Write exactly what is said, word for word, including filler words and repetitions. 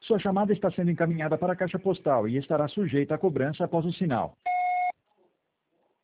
Sua chamada está sendo encaminhada para a caixa postal e estará sujeita a cobrança após o sinal.